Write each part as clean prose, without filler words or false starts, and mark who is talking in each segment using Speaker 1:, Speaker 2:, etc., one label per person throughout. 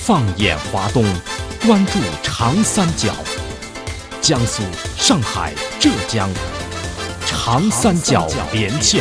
Speaker 1: 放眼华东，关注长三角，江苏、上海、浙江，长三角连线。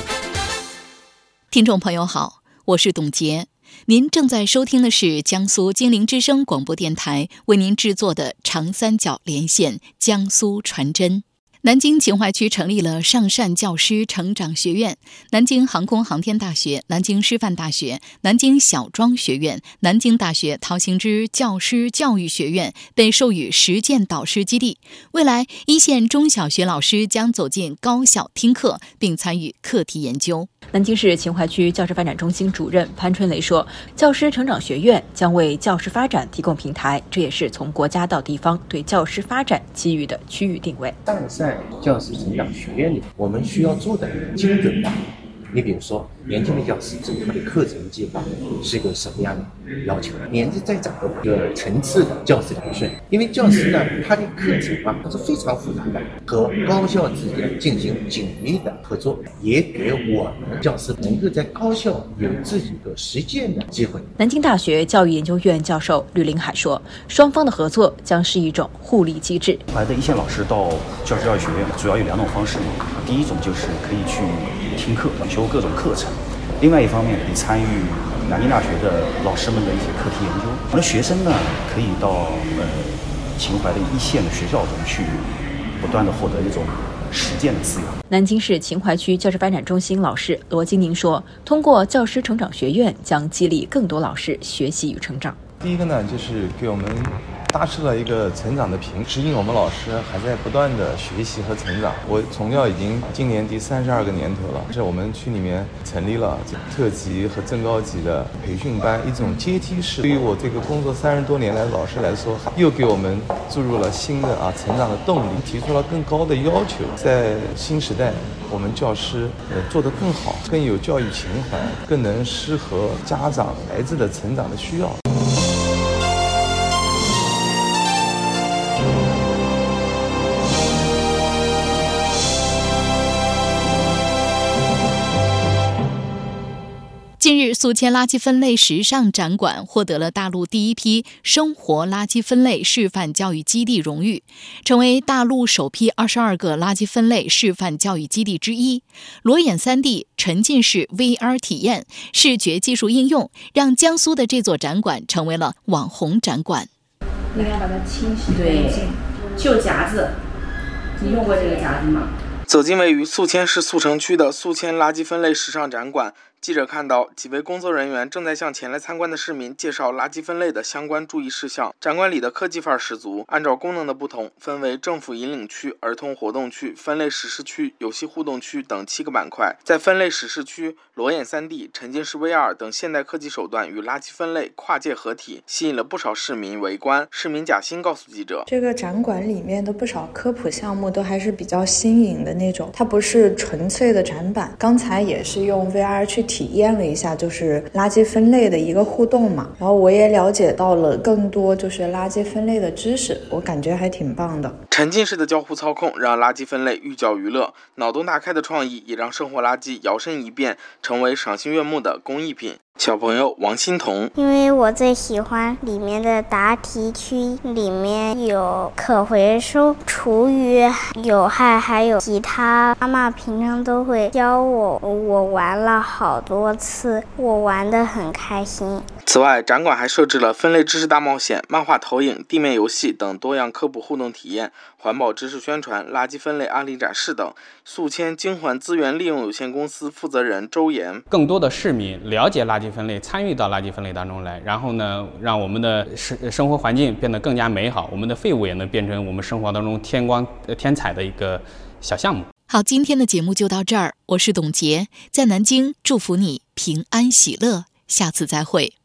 Speaker 2: 听众朋友好，我是董洁，您正在收听的是江苏金陵之声广播电台为您制作的长三角连线江苏传真。南京秦淮区成立了上善教师成长学院，南京航空航天大学、南京师范大学、南京小庄学院、南京大学陶行知教师教育学院被授予实践导师基地。未来，一线中小学老师将走进高校听课，并参与课题研究。南京市秦淮区教师发展中心主任潘春雷说，教师成长学院将为教师发展提供平台，这也是从国家到地方对教师发展给予的区域定位。
Speaker 3: 上善教师成长学院里，我们需要做的精准化。你比如说，年轻的教师他的课程计划是一个什么样的要求？年纪再长的一个层次的教师培训，因为教师呢，他的课程它是非常复杂的，和高校之间进行紧密的合作，也给我们教师能够在高校有自己的实践的机会。
Speaker 2: 南京大学教育研究院教授吕林海说，双方的合作将是一种互利机制。
Speaker 4: 来的一线老师到教师教育学院，主要有两种方式嘛。第一种就是可以去听课，修各种课程；另外一方面可以参与南京大学的老师们的一些课题研究。我们的学生呢，可以到秦淮的一线的学校中去，不断的获得一种实践的滋养。
Speaker 2: 南京市秦淮区教师发展中心老师罗金宁说，通过教师成长学院将激励更多老师学习与成长。
Speaker 5: 第一个呢，就是给我们搭设了一个成长的屏，指引我们老师还在不断的学习和成长。我从教已经今年第32个年头了，是我们区里面成立了特级和正高级的培训班，一种阶梯式。对于我这个工作30多年来的老师来说，又给我们注入了新的成长的动力，提出了更高的要求。在新时代，我们教师做得更好，更有教育情怀，更能适合家长孩子的成长的需要。
Speaker 2: 近日，宿迁垃圾分类时尚展馆获得了大陆第一批生活垃圾分类示范教育基地荣誉，成为大陆首批22个垃圾分类示范教育基地之一。裸眼 3D 沉浸式 VR 体验、视觉技术应用，让江苏的这座展馆成为了网红展馆。
Speaker 6: 应该把它清洗干净。旧夹子，你用过这个夹子吗？
Speaker 7: 走进位于宿迁市宿城区的宿迁垃圾分类时尚展馆，记者看到几位工作人员正在向前来参观的市民介绍垃圾分类的相关注意事项。展馆里的科技范儿十足，按照功能的不同，分为政府引领区、儿童活动区、分类实施区、游戏互动区等7个板块。在分类实施区，裸眼 3D、沉浸式 VR 等现代科技手段与垃圾分类跨界合体，吸引了不少市民围观。市民贾欣告诉记者，
Speaker 8: 这个展馆里面的不少科普项目都还是比较新颖的那种，它不是纯粹的展板。刚才也是用 VR 去体验了一下，就是垃圾分类的一个互动嘛，然后我也了解到了更多就是垃圾分类的知识，我感觉还挺棒的。
Speaker 7: 沉浸式的交互操控让垃圾分类寓教于乐，脑洞大开的创意也让生活垃圾摇身一变，成为赏心悦目的工艺品。小朋友王欣彤，
Speaker 9: 因为我最喜欢里面的答题区，里面有可回收、厨余、有害，还有吉他。妈妈平常都会教我，我玩了好多次，我玩得很开心。
Speaker 7: 此外，展馆还设置了分类知识大冒险、漫画投影、地面游戏等多样科普互动体验、环保知识宣传、垃圾分类案例展示等。宿迁京环资源利用有限公司负责人周岩，
Speaker 10: 更多的市民了解垃圾分类，参与到垃圾分类当中来，然后呢，让我们的生活环境变得更加美好，我们的废物也能变成我们生活当中添彩的一个小项目。
Speaker 2: 好，今天的节目就到这儿，我是董洁，在南京祝福你平安喜乐，下次再会。